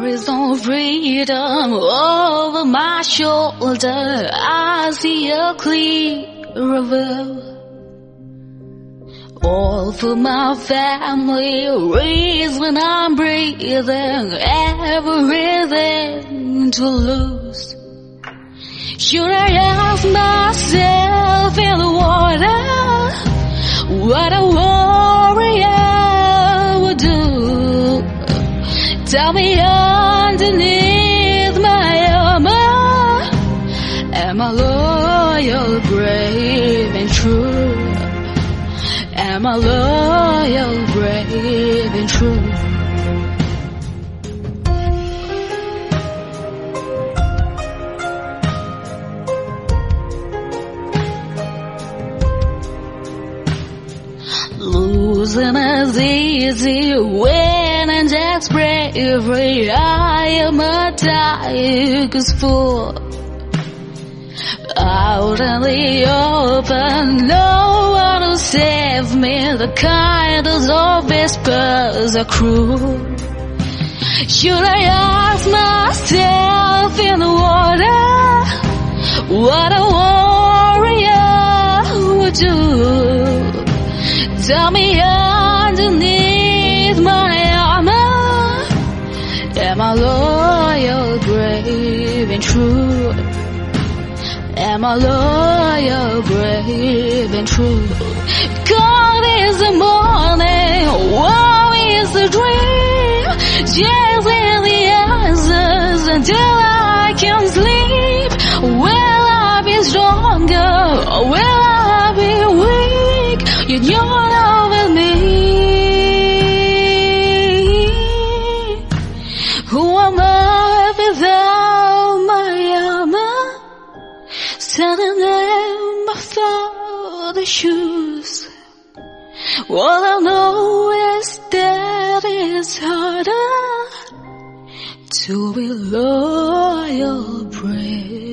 is no freedom over my shoulder. I see a clear river. All for my family, reason I'm breathing, everything to lose. Should I ask myself in the water what a warrior would do? Tell me underneath my armor, am I loyal, brave and true? Am I loyal, brave and true? Losing is easy, winning that's bravery. I am a tiger's fool. Out in the open, no one will save me. The kindest of whispers are cruel. Should I ask myself in the water what a warrior would do? Tell me underneath my armor, am I loyal, brave and true? Am I loyal, brave and true? Cold is the morning, warm is the dream, chasing the answers until I can sleep. Will I be stronger or will I be weak? Yet you're not with me. Who am I without my armor? Standing in my father's shoes. All I know is that it's harder to be loyal, brave.